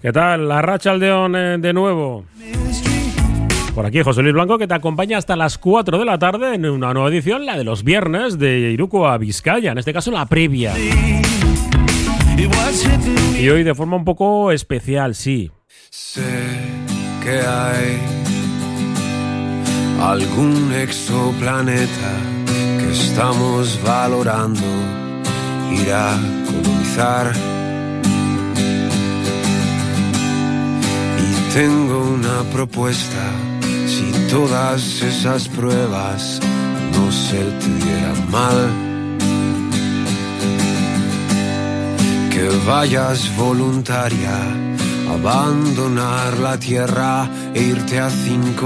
¿Qué tal? Arratsaldeon de nuevo. Por aquí José Luis Blanco, que te acompaña hasta las 4 de la tarde en una nueva edición, la de los viernes de Iruko a Vizcaya, en este caso la previa. Y hoy de forma un poco especial, sí. Sé que hay algún exoplaneta que estamos valorando ir a colonizar. Y tengo una propuesta: si todas esas pruebas no se te dieran mal, que vayas voluntaria a abandonar la Tierra e irte a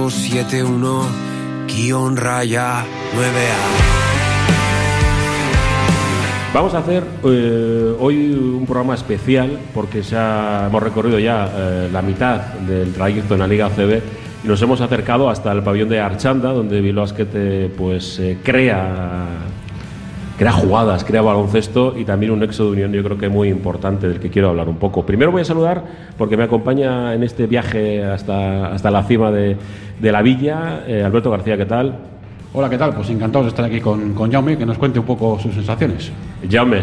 571-9A. Vamos a hacer hoy un programa especial porque hemos recorrido ya la mitad del trayecto en la Liga ACB y nos hemos acercado hasta el pabellón de Archanda, donde Bilbao Basket crea jugadas, crea baloncesto y también un nexo de unión, yo creo que muy importante, del que quiero hablar un poco. Primero voy a saludar, porque me acompaña en este viaje hasta la cima de la villa, Alberto García, ¿qué tal? Hola, ¿qué tal? Pues encantados de estar aquí con Jaume, que nos cuente un poco sus sensaciones. Jaume,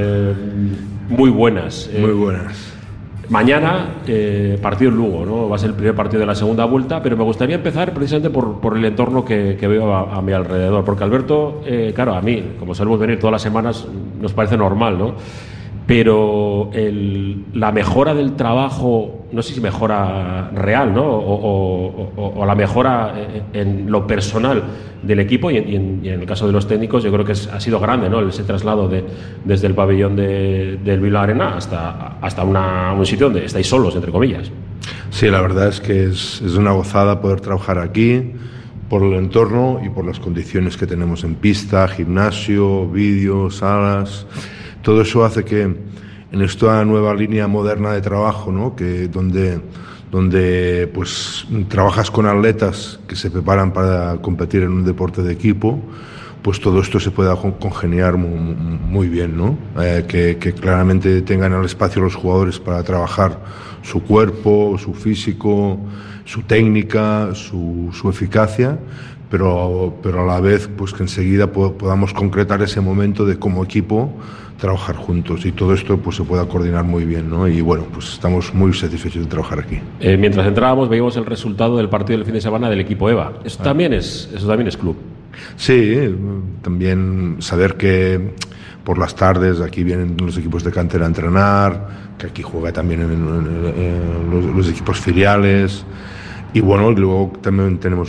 muy buenas. Muy buenas. Mañana, partido en Lugo, ¿no? Va a ser el primer partido de la segunda vuelta, pero me gustaría empezar precisamente por el entorno que veo a mi alrededor, porque Alberto, claro, a mí, como solemos venir todas las semanas, nos parece normal, ¿no? Pero la mejora del trabajo, no sé si mejora real, ¿no? O la mejora en lo personal del equipo y en el caso de los técnicos, yo creo que ha sido grande, ¿no? Ese traslado desde el pabellón del Bilbao Arena hasta un sitio donde estáis solos, entre comillas. Sí, la verdad es que es una gozada poder trabajar aquí, por el entorno y por las condiciones que tenemos en pista, gimnasio, vídeo, salas. Todo eso hace que en esta nueva línea moderna de trabajo, ¿no? donde pues trabajas con atletas que se preparan para competir en un deporte de equipo, pues todo esto se pueda congeniar muy bien, ¿no? Que claramente tengan el espacio los jugadores para trabajar su cuerpo, su físico, su técnica, su eficacia, pero a la vez pues que enseguida podamos concretar ese momento de como equipo trabajar juntos y todo esto pues se pueda coordinar muy bien, ¿no? Y bueno, pues estamos muy satisfechos de trabajar aquí. Mientras entrábamos veíamos el resultado del partido del fin de semana del equipo EVA. Eso también es club. Sí, también saber que por las tardes aquí vienen los equipos de cantera a entrenar, que aquí juega también en los equipos filiales. Y bueno, luego también tenemos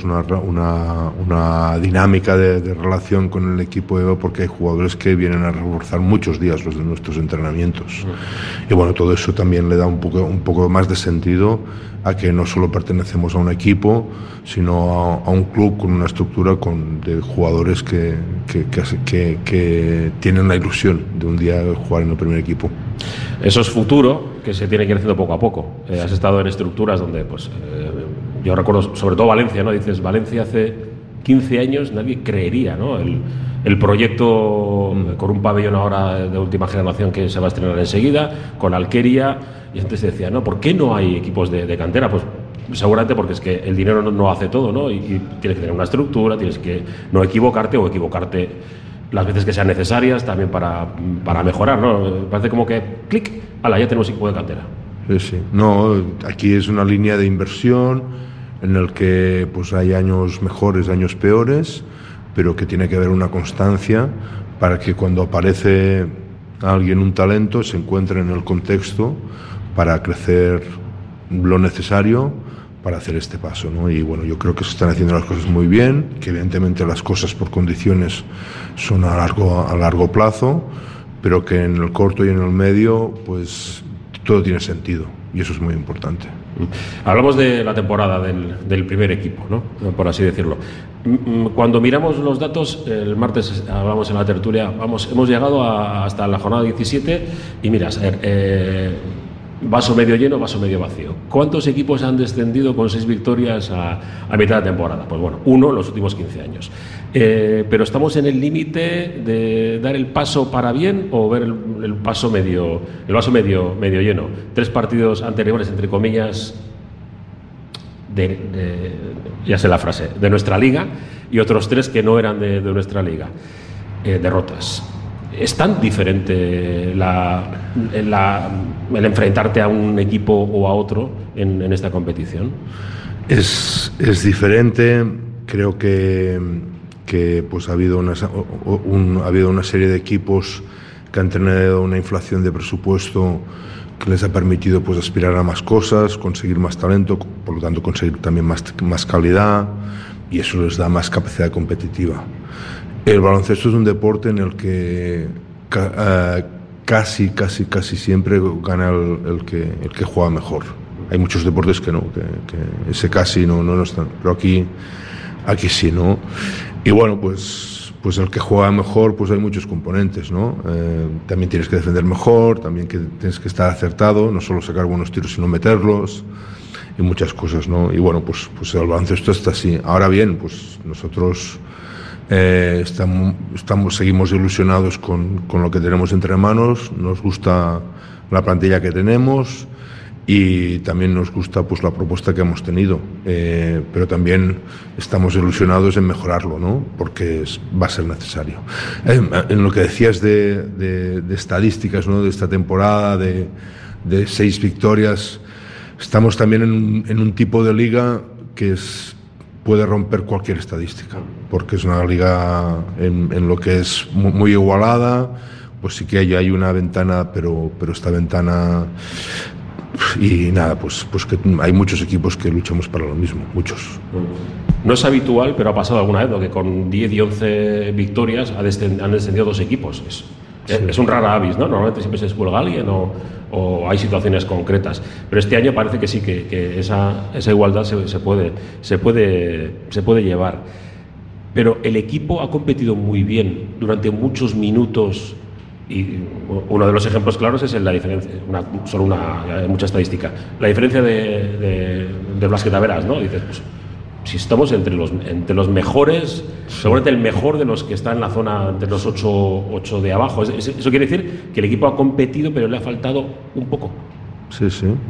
una dinámica de relación con el equipo EVA, porque hay jugadores que vienen a reforzar muchos días los de nuestros entrenamientos. Y bueno, todo eso también le da un poco más de sentido a que no solo pertenecemos a un equipo, sino a un club con una estructura de jugadores que tienen la ilusión de un día jugar en el primer equipo. Eso es futuro, que se tiene que ir haciendo poco a poco. Has estado en estructuras donde yo recuerdo, sobre todo Valencia, ¿no? Dices, Valencia hace 15 años nadie creería, ¿no? El proyecto con un pabellón ahora de última generación que se va a estrenar enseguida, con Alquería, y antes se decía, ¿no? ¿Por qué no hay equipos de cantera? Pues seguramente porque es que el dinero no hace todo, ¿no? Y tienes que tener una estructura, tienes que no equivocarte o equivocarte las veces que sean necesarias también para mejorar, ¿no? Parece como que, clic, ¡hala! Ya tenemos equipo de cantera. Sí. No, aquí es una línea de inversión en el que pues hay años mejores, años peores, pero que tiene que haber una constancia para que cuando aparece alguien, un talento, se encuentre en el contexto para crecer lo necesario para hacer este paso, ¿no? Y bueno, yo creo que se están haciendo las cosas muy bien, que evidentemente las cosas por condiciones son a largo plazo, pero que en el corto y en el medio pues todo tiene sentido y eso es muy importante. Hablamos de la temporada del primer equipo, ¿no? Por así decirlo. Cuando miramos los datos, el martes hablamos en la tertulia, hemos llegado hasta la jornada 17 y miras, vaso medio lleno, vaso medio vacío. ¿Cuántos equipos han descendido con 6 victorias a mitad de temporada? Pues bueno, 1 en los últimos 15 años. Pero estamos en el límite de dar el paso para bien o ver el vaso medio lleno. 3 partidos anteriores, entre comillas, ya sé la frase, de nuestra liga, y otros 3 que no eran de nuestra liga. Derrotas. ¿Es tan diferente el enfrentarte a un equipo o a otro en esta competición? Es diferente. Creo que pues ha habido una serie de equipos que han tenido una inflación de presupuesto que les ha permitido pues aspirar a más cosas, conseguir más talento, por lo tanto conseguir también más calidad, y eso les da más capacidad competitiva. El baloncesto es un deporte en el que casi siempre gana el que juega mejor. Hay muchos deportes que no, que ese casi no están, pero aquí sí, ¿no? Y bueno, pues el que juega mejor, pues hay muchos componentes, ¿no? También tienes que defender mejor, también que tienes que estar acertado, no solo sacar buenos tiros, sino meterlos, y muchas cosas, ¿no? Y bueno, pues el baloncesto está así. Ahora bien, pues nosotros seguimos ilusionados con lo que tenemos entre manos, nos gusta la plantilla que tenemos y también nos gusta pues la propuesta que hemos tenido, pero también estamos ilusionados en mejorarlo, ¿no? Porque va a ser necesario. En lo que decías de estadísticas, ¿no? De esta temporada de 6 victorias, estamos también en un tipo de liga que puede romper cualquier estadística, porque es una liga en lo que es muy igualada. Pues sí que hay una ventana, pero esta ventana, y nada, pues que hay muchos equipos que luchamos para lo mismo, muchos. No es habitual, pero ha pasado alguna vez, ¿no? Que con 10 y 11 victorias han descendido 2 equipos. Es un rara avis, ¿no? Normalmente siempre se descuelga alguien o hay situaciones concretas, pero este año parece que sí, que esa igualdad se puede llevar. Pero el equipo ha competido muy bien durante muchos minutos, y uno de los ejemplos claros es la diferencia, hay mucha estadística, la diferencia de Blasquet a Verás, ¿no? Dices, pues, si estamos entre los mejores, seguramente el mejor de los que está en la zona de los 8 de abajo. Eso quiere decir que el equipo ha competido, pero le ha faltado un poco. Sí.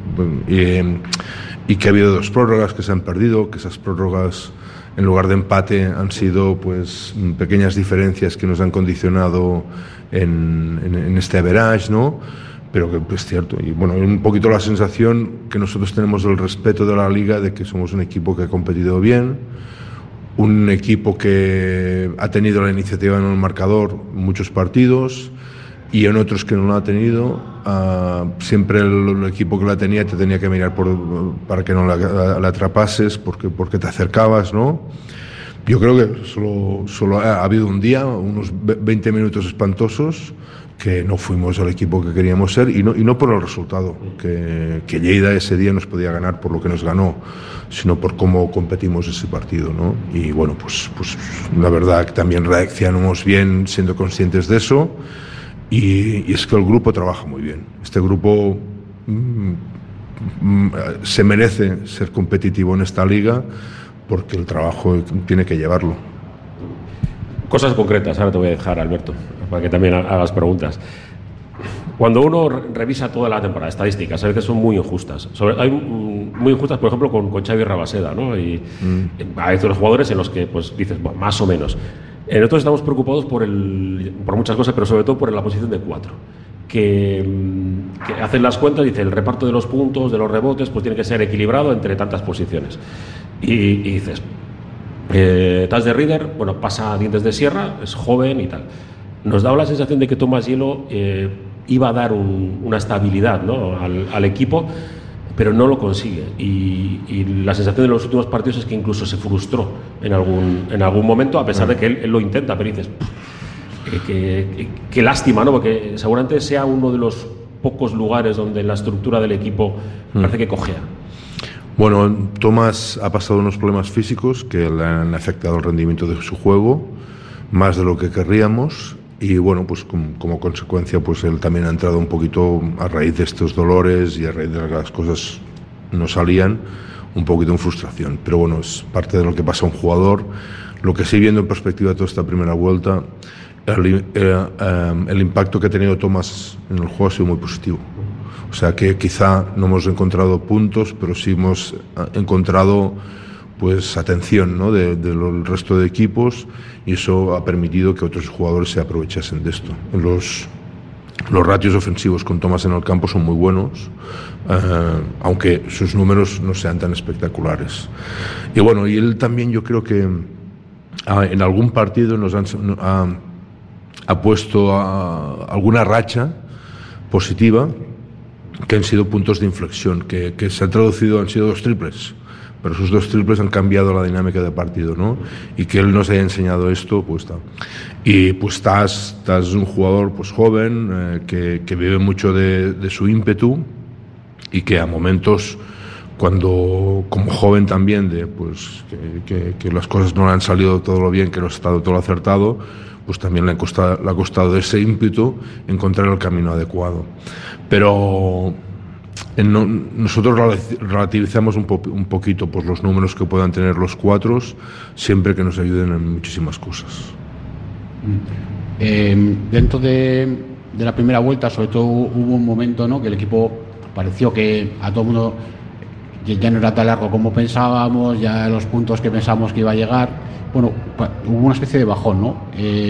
Y que ha habido 2 prórrogas que se han perdido, que esas prórrogas, en lugar de empate, han sido pues pequeñas diferencias que nos han condicionado en este average, ¿no? Pero que es cierto. Y bueno, un poquito la sensación que nosotros tenemos del respeto de la liga, de que somos un equipo que ha competido bien, un equipo que ha tenido la iniciativa en el marcador en muchos partidos, y en otros que no lo ha tenido. Siempre el equipo que la tenía te tenía que mirar para que no la atrapases, porque te acercabas, ¿no? Yo creo que solo ha habido un día, unos 20 minutos espantosos, que no fuimos al equipo que queríamos ser, y no por el resultado, que Lleida ese día nos podía ganar por lo que nos ganó, sino por cómo competimos ese partido, ¿no? Y bueno, pues la verdad que también reaccionamos bien siendo conscientes de eso, y es que el grupo trabaja muy bien. Este grupo se merece ser competitivo en esta liga, porque el trabajo tiene que llevarlo. Cosas concretas, ahora te voy a dejar, Alberto, para que también hagas preguntas. Cuando uno revisa toda la temporada, estadísticas, a veces son muy injustas. Hay muy injustas, por ejemplo, con Xavi Rabaseda, ¿no? Y hay otros jugadores en los que pues dices, bueno, más o menos. Nosotros estamos preocupados por muchas cosas, pero sobre todo por la posición de 4. Que hacen las cuentas, dice, el reparto de los puntos, de los rebotes, pues tiene que ser equilibrado entre tantas posiciones. Y dices, Taz de Reader, bueno, pasa a dientes de sierra, es joven y tal. Nos daba la sensación de que Tomás Hielo iba a dar una estabilidad, ¿no? al equipo, pero no lo consigue. Y la sensación de los últimos partidos es que incluso se frustró en algún momento, a pesar de que él lo intenta, pero dices, qué lástima, ¿no? Porque seguramente sea uno de los pocos lugares donde la estructura del equipo parece que cojea. Bueno, Tomás ha pasado unos problemas físicos que le han afectado el rendimiento de su juego, más de lo que querríamos, y bueno, pues como consecuencia, pues él también ha entrado un poquito a raíz de estos dolores y a raíz de que las cosas no salían, un poquito en frustración. Pero bueno, es parte de lo que pasa a un jugador. Lo que sí, viendo en perspectiva toda esta primera vuelta, el impacto que ha tenido Tomás en el juego ha sido muy positivo. O sea que quizá no hemos encontrado puntos, pero sí hemos encontrado pues atención, ¿no?, del resto de equipos, y eso ha permitido que otros jugadores se aprovechasen de esto. Los ratios ofensivos con Tomás en el campo son muy buenos, aunque sus números no sean tan espectaculares. Y bueno, y él también, yo creo que en algún partido ha puesto alguna racha positiva que han sido puntos de inflexión, que se han traducido, han sido 2 triples, pero esos 2 triples han cambiado la dinámica de partido, ¿no? Y que él nos haya enseñado esto, pues está. Y pues estás un jugador pues joven, que vive mucho de su ímpetu, y que a momentos, cuando como joven también, pues que las cosas no le han salido todo lo bien, que no ha estado todo lo acertado, pues también le ha costado ese ímpetu encontrar el camino adecuado. Pero nosotros relativizamos un poquito pues los números que puedan tener los 4, siempre que nos ayuden en muchísimas cosas. Dentro de la primera vuelta, sobre todo, hubo un momento, ¿no?, que el equipo pareció que a todo el mundo ya no era tan largo como pensábamos, ya los puntos que pensábamos que iba a llegar. Bueno, hubo una especie de bajón, ¿no?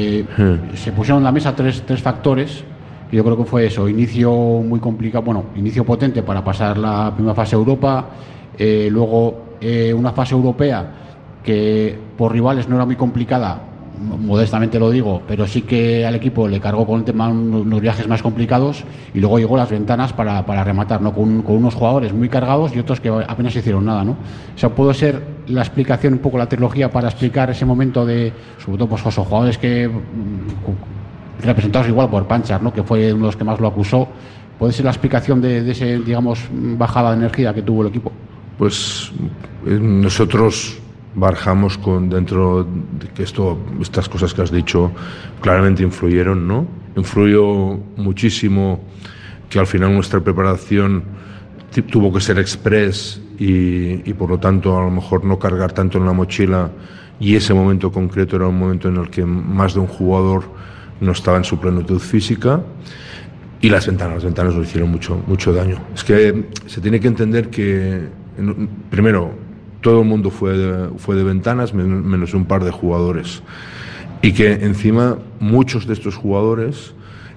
Se pusieron en la mesa tres factores. Yo creo que fue eso: inicio muy complicado, bueno, inicio potente para pasar la primera fase Europa, luego una fase europea que por rivales no era muy complicada, modestamente lo digo, pero sí que al equipo le cargó con el tema unos viajes más complicados, y luego llegó las ventanas para rematar, ¿no?, con unos jugadores muy cargados y otros que apenas hicieron nada, ¿no? O sea, puede ser la explicación, un poco la trilogía, para explicar ese momento de, sobre todo, pues esos jugadores que representados igual por Panchar, ¿no?, que fue uno de los que más lo acusó. ¿Puede ser la explicación de ese, digamos, bajada de energía que tuvo el equipo? Pues nosotros barajamos dentro de que estas cosas que has dicho claramente influyeron, ¿no? Influyó muchísimo que al final nuestra preparación tuvo que ser express y por lo tanto a lo mejor no cargar tanto en la mochila, y ese momento concreto era un momento en el que más de un jugador no estaba en su plenitud física, y las ventanas nos hicieron mucho daño. Es que se tiene que entender que primero todo el mundo fue de ventanas, menos un par de jugadores, y que encima muchos de estos jugadores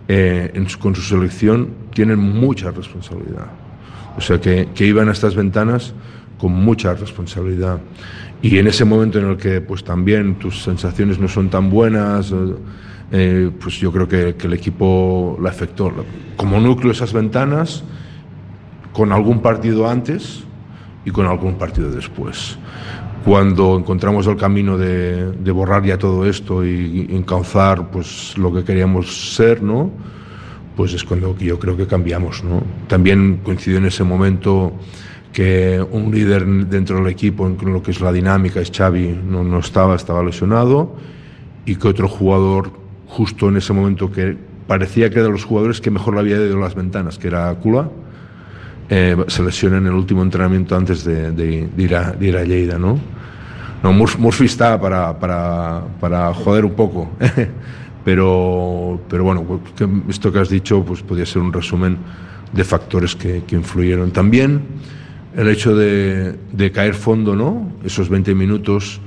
con su selección tienen mucha responsabilidad. O sea que iban a estas ventanas con mucha responsabilidad, y en ese momento en el que pues también tus sensaciones no son tan buenas, pues yo creo que el equipo la afectó como núcleo esas ventanas, con algún partido antes y con algún partido después. Cuando encontramos el camino de borrar ya todo esto y encauzar pues lo que queríamos ser, ¿no?, pues es cuando yo creo que cambiamos, ¿no? También coincidió en ese momento que un líder dentro del equipo, en lo que es la dinámica, es Xavi, no estaba lesionado, y que otro jugador justo en ese momento, que parecía que era de los jugadores que mejor le había ido las ventanas, que era Kula, se lesiona en el último entrenamiento antes de ir a Lleida, ¿no? Murphy está para joder un poco, pero bueno, esto que has dicho pues podría ser un resumen de factores que influyeron. También el hecho de caer fondo, ¿no? Esos 20 minutos,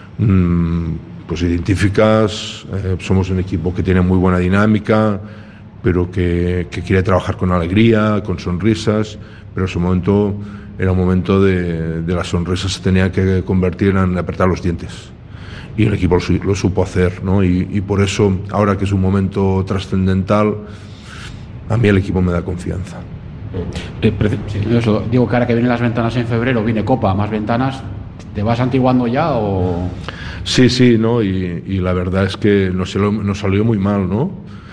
pues identificas, somos un equipo que tiene muy buena dinámica, pero que quiere trabajar con alegría, con sonrisas, pero ese momento era un momento de las sonrisas se tenía que convertir en apretar los dientes, y el equipo lo supo hacer, ¿no? Y por eso, ahora que es un momento trascendental, a mí el equipo me da confianza. Eso, digo que ahora que vienen las ventanas en febrero, viene Copa, más ventanas, ¿te vas antiguando ya o...? Sí, ¿no? Y la verdad es que nos salió muy mal, ¿no?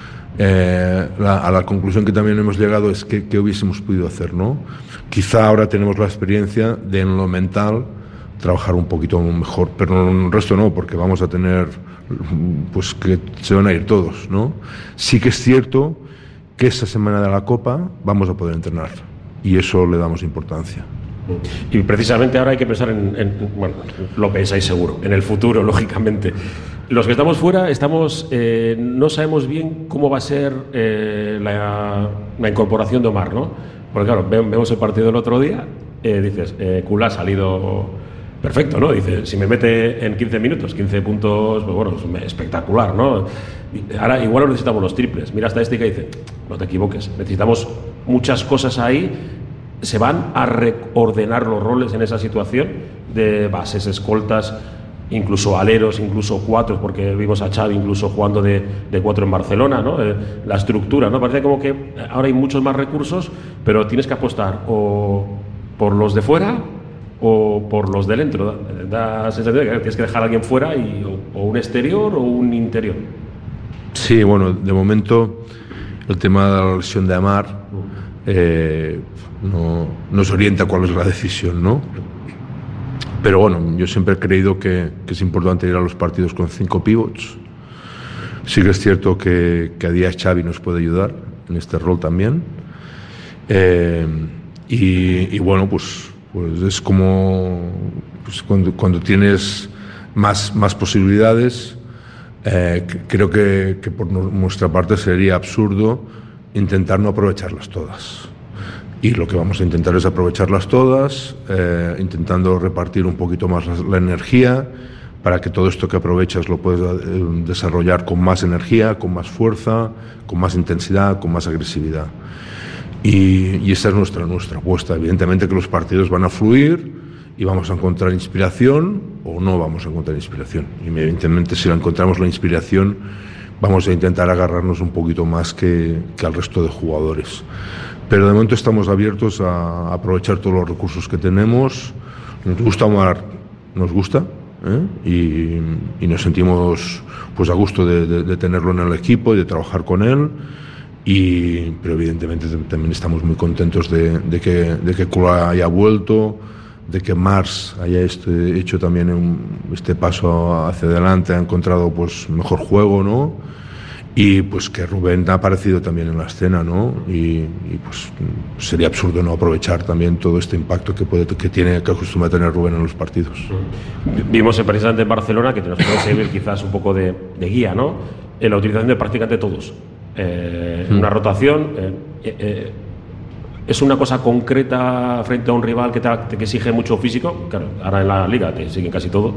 A la conclusión que también hemos llegado es que hubiésemos podido hacer, ¿no? Quizá ahora tenemos la experiencia de, en lo mental, trabajar un poquito mejor, pero el resto no, porque vamos a tener, pues que se van a ir todos, ¿no? Sí que es cierto que esa semana de la Copa vamos a poder entrenar y eso le damos importancia. Y precisamente ahora hay que pensar bueno, lo pensáis seguro, en el futuro, lógicamente. Los que estamos fuera, no sabemos bien cómo va a ser la incorporación de Omar, ¿no? Porque claro, vemos el partido del otro día, dices, Kula ha salido perfecto, ¿no? Dice, si me mete en 15 minutos, 15 puntos, pues bueno, es espectacular, ¿no? Ahora igual necesitamos los triples. Mira estadística y dice, no te equivoques, necesitamos muchas cosas ahí. ¿Se van a reordenar los roles en esa situación de bases, escoltas, incluso aleros, incluso cuatros, porque vimos a Xavi incluso jugando de cuatro en Barcelona, ¿no? La estructura, ¿no? Parece como que ahora hay muchos más recursos, pero tienes que apostar o por los de fuera o por los de dentro. Da sensación de que tienes que dejar a alguien fuera o un exterior o un interior. Sí, bueno, de momento el tema de la lesión de Amar no nos orienta cuál es la decisión, ¿no? Pero bueno, yo siempre he creído que es importante ir a los partidos con 5 pivots. Sí que es cierto que a día Xavi nos puede ayudar en este rol también. Y bueno, pues es como pues cuando tienes más posibilidades, creo que por nuestra parte sería absurdo intentar no aprovecharlas todas. Y lo que vamos a intentar es aprovecharlas todas, intentando repartir un poquito más la energía para que todo esto que aprovechas lo puedas desarrollar con más energía, con más fuerza, con más intensidad, con más agresividad. Y esa es nuestra apuesta. Evidentemente que los partidos van a fluir y vamos a encontrar inspiración o no vamos a encontrar inspiración. Y evidentemente si encontramos la inspiración vamos a intentar agarrarnos un poquito más que al resto de jugadores. Pero de momento estamos abiertos a aprovechar todos los recursos que tenemos. Nos gusta Omar, nos gusta, y nos sentimos pues a gusto de tenerlo en el equipo y de trabajar con él. Pero evidentemente también estamos muy contentos de que Kula haya vuelto, de que Mars haya hecho también este paso hacia adelante, ha encontrado pues mejor juego, ¿no? Y pues que Rubén ha aparecido también en la escena, ¿no? Y pues sería absurdo no aprovechar también todo este impacto que acostumbra a tener Rubén en los partidos. Vimos precisamente en Barcelona que nos puede servir quizás un poco de guía, ¿no? En la utilización de prácticamente todos. Una rotación. ¿Es una cosa concreta frente a un rival que te exige mucho físico? Claro, ahora en la Liga te siguen casi todo.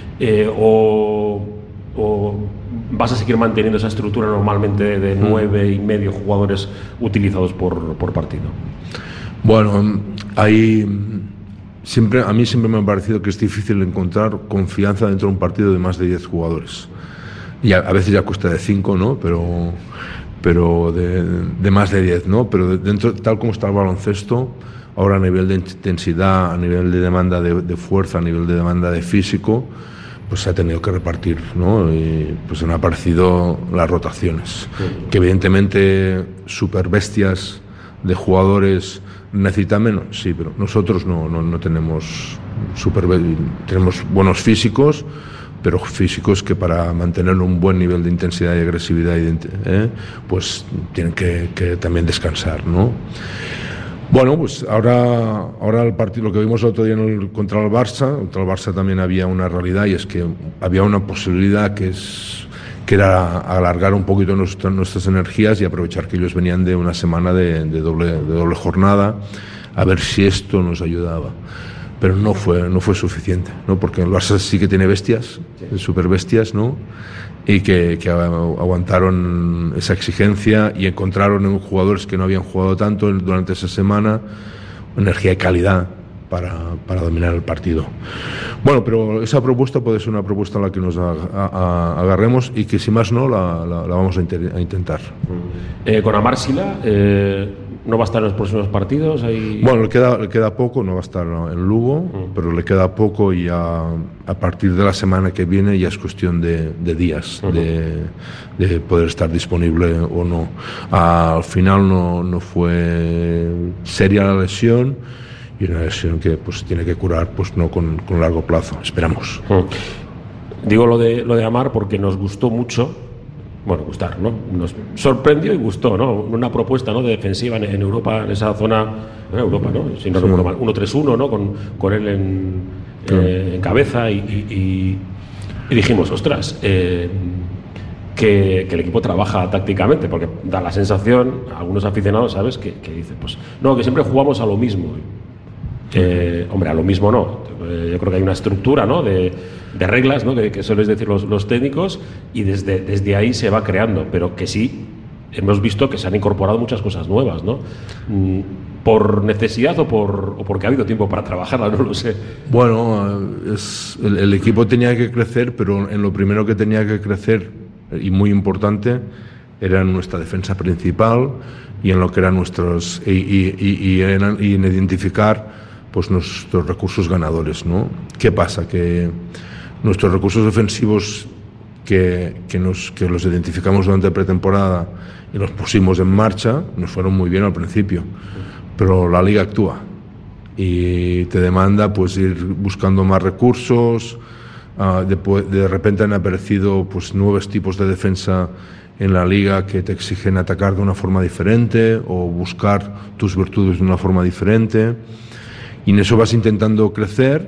¿O vas a seguir manteniendo esa estructura normalmente de 9,5 jugadores utilizados por partido? Bueno, a mí siempre me ha parecido que es difícil encontrar confianza dentro de un partido de más de 10 jugadores. Y a veces ya cuesta de 5, ¿no? Pero de más de 10, ¿no? Pero dentro, tal como está el baloncesto, ahora a nivel de intensidad, a nivel de demanda de fuerza, a nivel de demanda de físico, pues se ha tenido que repartir, ¿no? Y pues han aparecido las rotaciones, que evidentemente super bestias de jugadores necesitan menos, sí, pero nosotros no tenemos tenemos buenos físicos, pero físicos que para mantener un buen nivel de intensidad y agresividad pues tienen que también descansar, ¿no? Bueno, pues ahora el partido, lo que vimos el otro día contra el Barça también había una realidad, y es que había una posibilidad que era alargar un poquito nuestras energías y aprovechar que ellos venían de una semana de doble jornada, a ver si esto nos ayudaba. Pero no fue suficiente, ¿no? Porque el Barça sí que tiene bestias, super bestias, ¿no? Y que aguantaron esa exigencia y encontraron en jugadores que no habían jugado tanto durante esa semana energía y calidad para dominar el partido. Bueno, pero esa propuesta puede ser una propuesta en la que nos agarremos y que si más no la vamos a intentar. Con Amar Sila, ¿no va a estar en los próximos partidos? Bueno, le queda poco, no va a estar en Lugo, pero le queda poco y a partir de la semana que viene ya es cuestión de días, de poder estar disponible o no. Al final no fue seria la lesión y una lesión que pues tiene que curar, pues no con largo plazo, esperamos. Digo lo de Amar porque nos gustó mucho. Bueno, gustar, ¿no? Nos sorprendió y gustó, ¿no? Una propuesta, ¿no?, de defensiva en Europa, en esa zona, en Europa, ¿no? Si no recuerdo mal, 1-3-1, ¿no? Con él en cabeza y dijimos, ostras, que el equipo trabaja tácticamente, porque da la sensación, algunos aficionados, ¿sabes?, que dicen, pues, no, que siempre jugamos a lo mismo. Hombre, a lo mismo no. Yo creo que hay una estructura, ¿no?, de reglas, ¿no?, que suelen decir los técnicos, y desde ahí se va creando, pero que sí hemos visto que se han incorporado muchas cosas nuevas, ¿no? ¿Por necesidad o porque ha habido tiempo para trabajarla? No lo sé. Bueno, el equipo tenía que crecer, pero en lo primero que tenía que crecer, y muy importante, era en nuestra defensa principal y en lo que eran nuestros y en identificar pues nuestros recursos ganadores, ¿no? ¿Qué pasa? Que nuestros recursos defensivos que los identificamos durante la pretemporada y los pusimos en marcha nos fueron muy bien al principio, pero la liga actúa y te demanda pues ir buscando más recursos. De repente han aparecido pues nuevos tipos de defensa en la liga que te exigen atacar de una forma diferente o buscar tus virtudes de una forma diferente, y en eso vas intentando crecer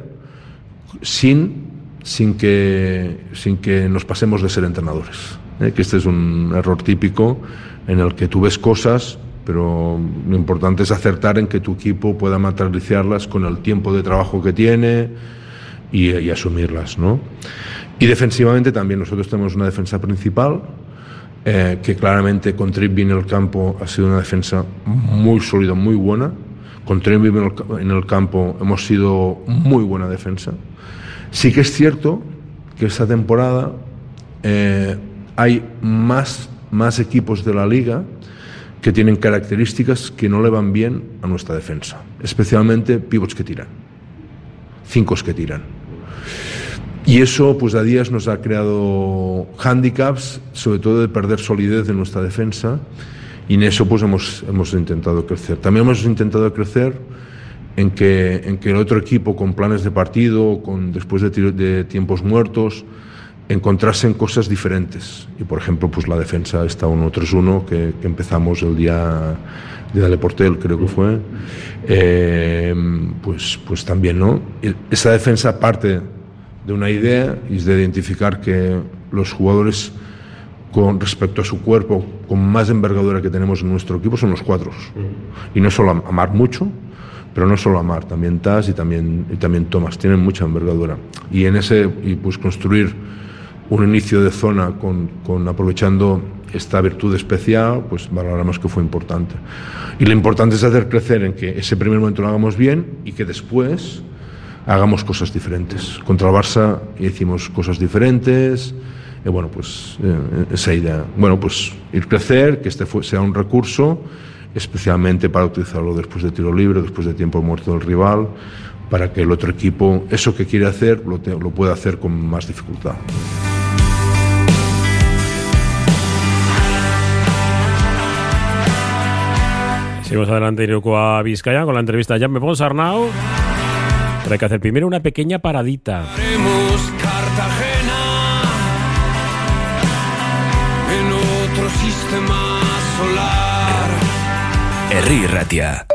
sin que nos pasemos de ser entrenadores, que este es un error típico en el que tú ves cosas, pero lo importante es acertar en que tu equipo pueda materializarlas con el tiempo de trabajo que tiene y asumirlas, ¿no? Y defensivamente también nosotros tenemos una defensa principal que claramente con Trippi en el campo ha sido una defensa muy sólida, muy buena. Con Trippi en el campo hemos sido muy buena defensa. Sí que es cierto que esta temporada hay más equipos de la liga que tienen características que no le van bien a nuestra defensa, especialmente pivots que tiran, 5 que tiran. Y eso pues a días nos ha creado hándicaps, sobre todo de perder solidez de nuestra defensa, y en eso pues hemos intentado crecer. También hemos intentado crecer en que el otro equipo con planes de partido, después de tiempos muertos, encontrasen cosas diferentes. Y por ejemplo pues la defensa está 1-3-1 que empezamos el día de Dale Portel, creo que fue, pues también, ¿no? Esa defensa parte de una idea, y es de identificar que los jugadores con respecto a su cuerpo con más envergadura que tenemos en nuestro equipo son los 4. Y no solo Amar mucho, pero no solo Amar, también Taz y también Thomas, tienen mucha envergadura. Y pues construir un inicio de zona con aprovechando esta virtud especial, pues valoramos que fue importante. Y lo importante es hacer crecer en que ese primer momento lo hagamos bien y que después hagamos cosas diferentes. Contra el Barça hicimos cosas diferentes. Bueno, pues esa idea. Bueno, pues ir crecer, que sea un recurso, especialmente para utilizarlo después de tiro libre, después de tiempo muerto del rival, para que el otro equipo, eso que quiere hacer, lo pueda hacer con más dificultad. Seguimos adelante en Irukoa, Vizcaya, con la entrevista a Jaume Ponsarnau. Pero hay que hacer primero una pequeña paradita. Haremos Cartagena en otro sistema solar. Herri Ratia.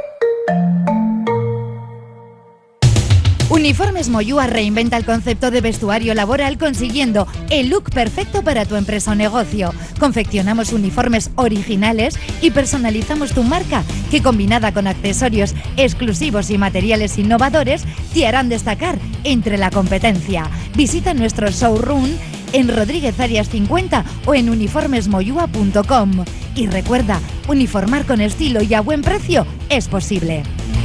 Uniformes Moyúa reinventa el concepto de vestuario laboral consiguiendo el look perfecto para tu empresa o negocio. Confeccionamos uniformes originales y personalizamos tu marca, que combinada con accesorios exclusivos y materiales innovadores te harán destacar entre la competencia. Visita nuestro showroom en Rodríguez Arias 50 o en uniformesmoyua.com. Y recuerda, uniformar con estilo y a buen precio es posible.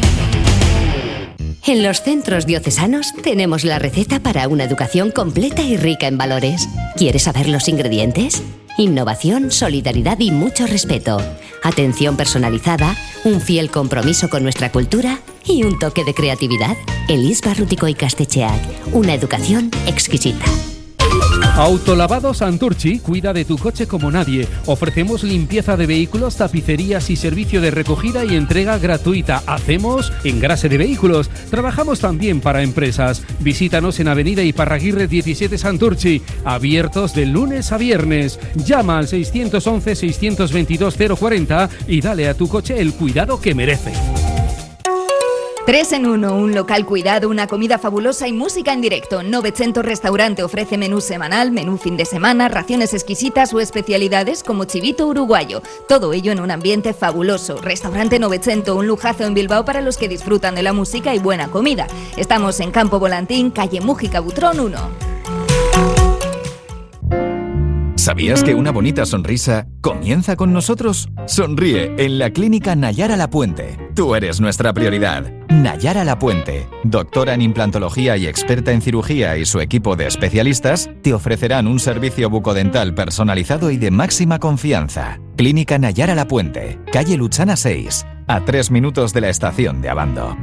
En los centros diocesanos tenemos la receta para una educación completa y rica en valores. ¿Quieres saber los ingredientes? Innovación, solidaridad y mucho respeto. Atención personalizada, un fiel compromiso con nuestra cultura y un toque de creatividad. Elis Barrutico y Castetxeak, una educación exquisita. Autolavado Santurchi cuida de tu coche como nadie. Ofrecemos limpieza de vehículos, tapicerías y servicio de recogida y entrega gratuita. Hacemos engrase de vehículos. Trabajamos también para empresas. Visítanos en Avenida Iparraguirre 17 Santurchi. Abiertos de lunes a viernes. Llama al 611-622-040 y dale a tu coche el cuidado que merece. 3 en 1, un local cuidado, una comida fabulosa y música en directo. 900 Restaurante ofrece menú semanal, menú fin de semana, raciones exquisitas o especialidades como chivito uruguayo. Todo ello en un ambiente fabuloso. Restaurante 900, un lujazo en Bilbao para los que disfrutan de la música y buena comida. Estamos en Campo Volantín, calle Mújica Butrón 1. ¿Sabías que una bonita sonrisa comienza con nosotros? Sonríe en la Clínica Nayara Lapuente. Tú eres nuestra prioridad. Nayara Lapuente, doctora en implantología y experta en cirugía, y su equipo de especialistas te ofrecerán un servicio bucodental personalizado y de máxima confianza. Clínica Nayara Lapuente, calle Luchana 6, a 3 minutos de la estación de Abando.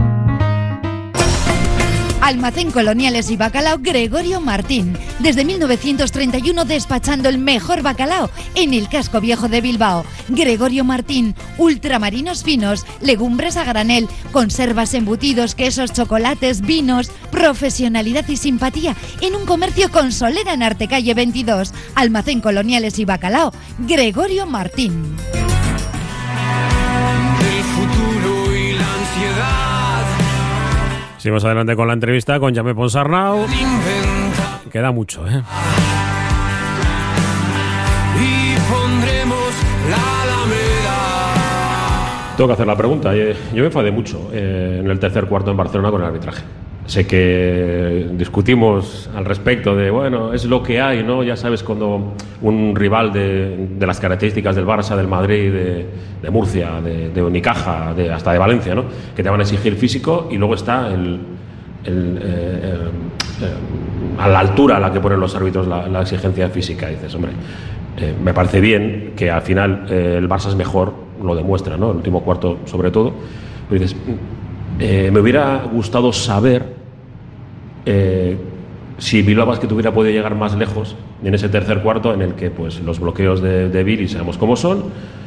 Almacén Coloniales y Bacalao Gregorio Martín. Desde 1931 despachando el mejor bacalao en el casco viejo de Bilbao. Gregorio Martín, ultramarinos finos, legumbres a granel, conservas, embutidos, quesos, chocolates, vinos, profesionalidad y simpatía en un comercio con solera en Artecalle 22. Almacén Coloniales y Bacalao Gregorio Martín. Del futuro y la ansiedad. Seguimos adelante con la entrevista con Jaume Ponsarnau. Queda mucho, ¿eh? Y pondremos la alameda. Tengo que hacer la pregunta. Yo me enfadé mucho en el tercer cuarto en Barcelona con el arbitraje. Sé que discutimos al respecto de, bueno, es lo que hay, ¿no? Ya sabes, cuando un rival de las características del Barça, del Madrid, de Murcia, de Unicaja, hasta de Valencia, ¿no? Que te van a exigir físico, y luego está a la altura a la que ponen los árbitros la exigencia física. Y dices, hombre, me parece bien que al final el Barça es mejor, lo demuestra, ¿no? El último cuarto sobre todo. Pero dices, me hubiera gustado saber si Bilbao Basket hubiera podido llegar más lejos en ese tercer cuarto, en el que pues los bloqueos de Billy sabemos cómo son,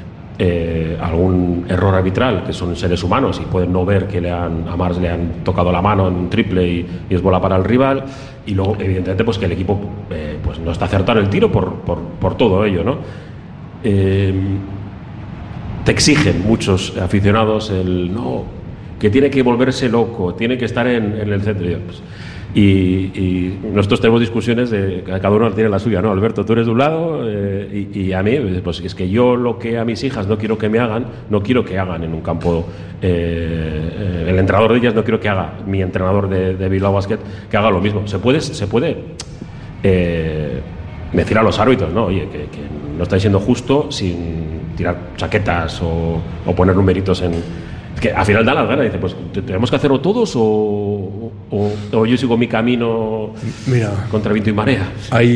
algún error arbitral, que son seres humanos y pueden no ver que a Mars le han tocado la mano en un triple y es bola para el rival, y luego evidentemente pues que el equipo pues no está acertando el tiro por todo ello, ¿no? Te exigen muchos aficionados que tiene que volverse loco, tiene que estar en el centro. Y nosotros tenemos discusiones de cada uno tiene la suya, ¿no? Alberto, tú eres de un lado y a mí, pues es que yo lo que a mis hijas no quiero que me hagan, no quiero que hagan en un campo. El entrenador de ellas no quiero que haga, mi entrenador de Bilbao Basket, que haga lo mismo. Se puede decir a los árbitros, ¿no? Oye, que no estáis siendo justo sin tirar chaquetas o poner numeritos en... Que al final da las ganas, dice, pues tenemos que hacerlo todos o yo sigo mi camino. Mira, contra viento y marea.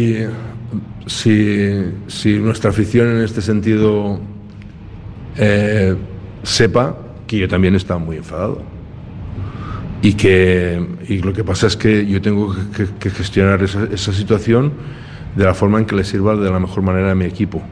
Si nuestra afición en este sentido sepa que yo también estaba muy enfadado y lo que pasa es que yo tengo que gestionar esa situación de la forma en que le sirva de la mejor manera a mi equipo.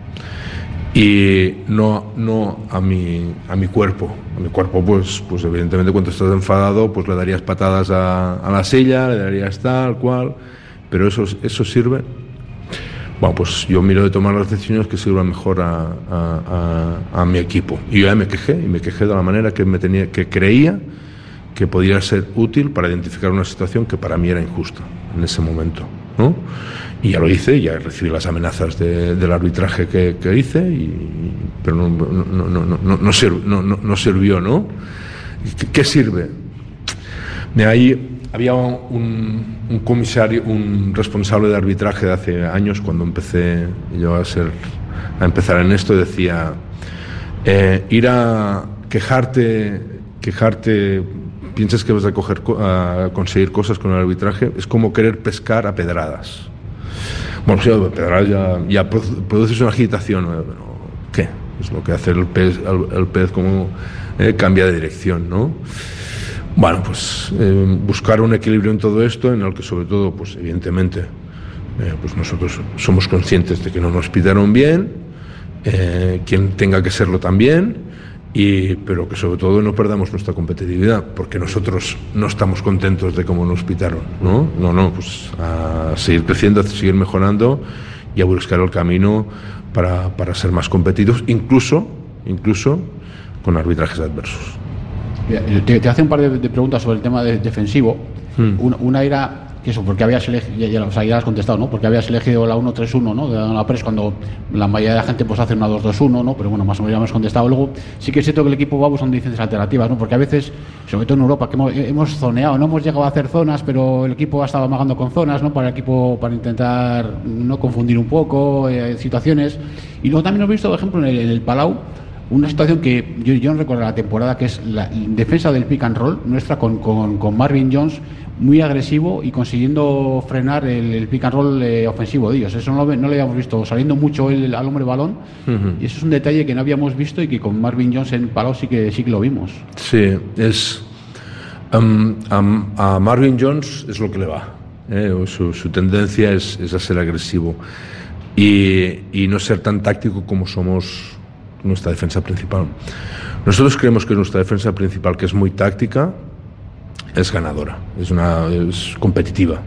Y no a mi cuerpo. A mi cuerpo, pues evidentemente cuando estás enfadado, pues le darías patadas a la silla, le darías tal cual, pero eso sirve. Bueno, pues yo miro de tomar las decisiones que sirvan mejor a mi equipo. Y yo ya me quejé de la manera que creía que podía ser útil para identificar una situación que para mí era injusta en ese momento, ¿no? Y ya lo hice, ya recibí las amenazas del arbitraje que hice, pero no sirvió, ¿no? ¿Qué sirve? Ahí había un comisario, un responsable de arbitraje de hace años, cuando empecé yo a empezar en esto, decía, ir a quejarte, piensas que vas a conseguir cosas con el arbitraje, es como querer pescar a pedradas. Bueno, si a pedradas ya produces una agitación, ¿qué? Es lo que hace el pez como cambia de dirección, ¿no? Bueno, pues buscar un equilibrio en todo esto, en el que sobre todo, pues evidentemente, Pues nosotros somos conscientes de que no nos pitaron bien, quien tenga que serlo también, pero que sobre todo no perdamos nuestra competitividad, porque nosotros no estamos contentos de cómo nos pitaron, ¿no? Pues a seguir creciendo, a seguir mejorando y a buscar el camino para ser más competitivos, incluso con arbitrajes adversos. Te hace un par de preguntas sobre el tema defensivo. Una era que eso, porque habías elegido, ya has contestado, ¿no? Porque habías elegido la 1-3-1, ¿no? De la Press, cuando la mayoría de la gente pues hace una 2-2-1, ¿no? Pero bueno, más o menos ya me has contestado. Luego sí que es cierto que el equipo va buscando diferentes alternativas, ¿no? Porque a veces, sobre todo en Europa, que hemos zoneado, no hemos llegado a hacer zonas, pero el equipo ha estado amagando con zonas, ¿no? Para intentar no confundir un poco situaciones. Y luego también hemos visto, por ejemplo, en el Palau, una situación que yo no recuerdo la temporada, que es la defensa del pick and roll nuestra con Marvin Jones, muy agresivo y consiguiendo frenar el pick and roll ofensivo de ellos. Eso no lo habíamos visto, saliendo mucho al hombre balón, y eso es un detalle que no habíamos visto y que con Marvin Jones en Palau sí que lo vimos. Sí, a Marvin Jones es lo que le va, su tendencia es a ser agresivo y no ser tan táctico como somos nuestra defensa principal. Nosotros creemos que nuestra defensa principal, que es muy táctica, es ganadora, es competitiva.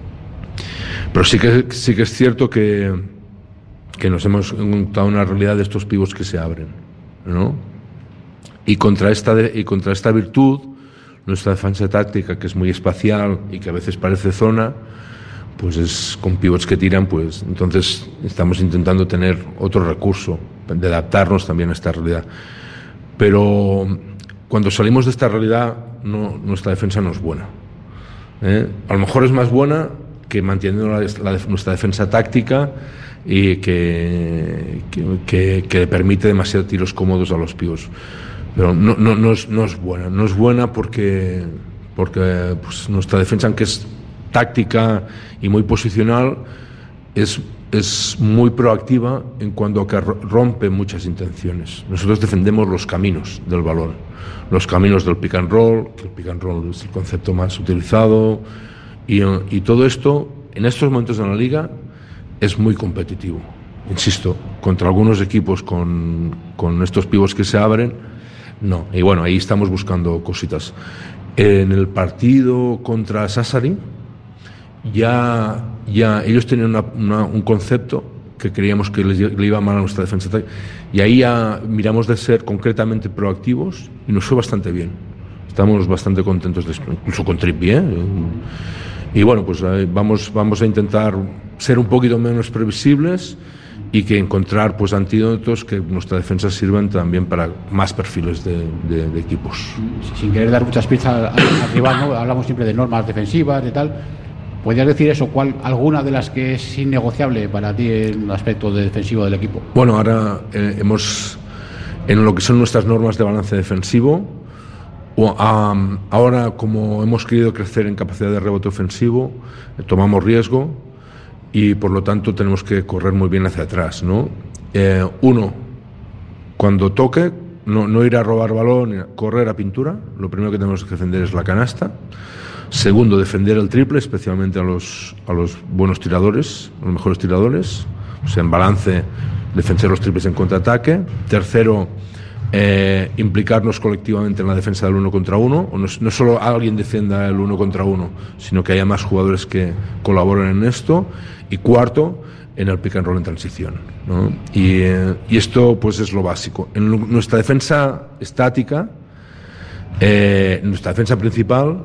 Pero sí que es cierto que nos hemos encontrado una realidad de estos pivos que se abren, ¿no? Y contra esta virtud, nuestra defensa táctica, que es muy espacial y que a veces parece zona, pues es con pivots que tiran, pues entonces estamos intentando tener otro recurso de adaptarnos también a esta realidad. Pero cuando salimos de esta realidad, nuestra defensa no es buena. A lo mejor es más buena que manteniendo nuestra defensa táctica y que le permite demasiados tiros cómodos a los pivots. Pero no es buena. No es buena porque pues, nuestra defensa, aunque es táctica y muy posicional, es muy proactiva en cuanto a que rompe muchas intenciones. Nosotros defendemos los caminos del balón, los caminos del pick and roll, que el pick and roll es el concepto más utilizado, y todo esto en estos momentos en la liga es muy competitivo. Insisto, contra algunos equipos con estos pivos que se abren, no. Y bueno, ahí estamos buscando cositas. En el partido contra Sassari, ya ellos tenían un concepto que creíamos que le iba mal a nuestra defensa, y ahí ya miramos de ser concretamente proactivos y nos fue bastante bien. Estamos bastante contentos de esto, incluso con Trippier, y bueno, pues vamos a intentar ser un poquito menos previsibles y que encontrar pues antídotos que nuestra defensa sirvan también para más perfiles de equipos. Sin querer dar muchas pistas al rival, ¿no? Hablamos siempre de normas defensivas y tal. ¿Podrías decir eso? ¿Alguna de las que es innegociable para ti en el aspecto defensivo del equipo? Bueno, ahora en lo que son nuestras normas de balance defensivo, ahora como hemos querido crecer en capacidad de rebote ofensivo, tomamos riesgo y por lo tanto tenemos que correr muy bien hacia atrás, ¿no? Uno, cuando toque, no ir a robar balón, correr a pintura. Lo primero que tenemos que defender es la canasta. Segundo, defender el triple, especialmente a los buenos tiradores, a los mejores tiradores. O sea, en balance, defender los triples en contraataque. Tercero, implicarnos colectivamente en la defensa del 1 contra 1. No solo alguien defienda el 1 contra 1, sino que haya más jugadores que colaboren en esto. Y cuarto, en el pick and roll en transición, ¿no? Y esto pues es lo básico. En nuestra defensa estática, nuestra defensa principal,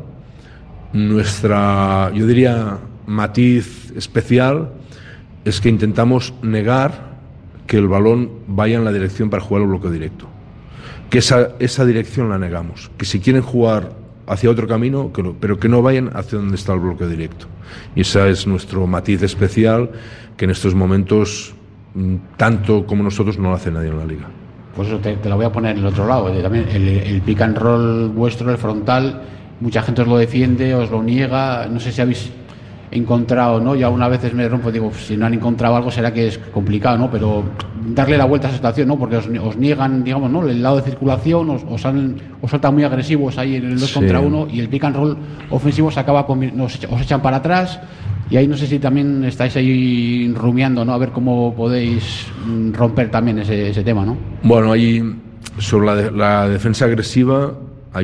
yo diría, matiz especial es que intentamos negar que el balón vaya en la dirección para jugar el bloqueo directo. Que esa dirección la negamos. Que si quieren jugar hacia otro camino, pero que no vayan hacia donde está el bloqueo directo. Y ese es nuestro matiz especial, que en estos momentos, tanto como nosotros, no lo hace nadie en la liga. Pues eso te lo voy a poner en el otro lado. También el pick and roll vuestro, el frontal, mucha gente os lo defiende, os lo niega. No sé si habéis encontrado, ¿no? Yo algunas veces me rompo, digo, si no han encontrado algo será que es complicado, ¿no? Pero darle la vuelta a esa situación, ¿no? Porque os niegan, digamos, ¿no? El lado de circulación, os saltan muy agresivos ahí en el 2 contra 1, y el pick and roll ofensivo se acaba os echan para atrás, Y ahí no sé si también estáis ahí rumiando, ¿no? A ver cómo podéis romper también ese tema, ¿no? Bueno, ahí sobre la defensa agresiva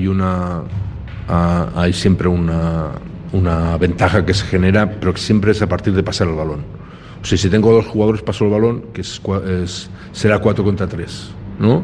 hay siempre una ventaja que se genera, pero que siempre es a partir de pasar el balón. O sea, si tengo 2 jugadores, paso el balón, que será 4 contra 3, ¿no?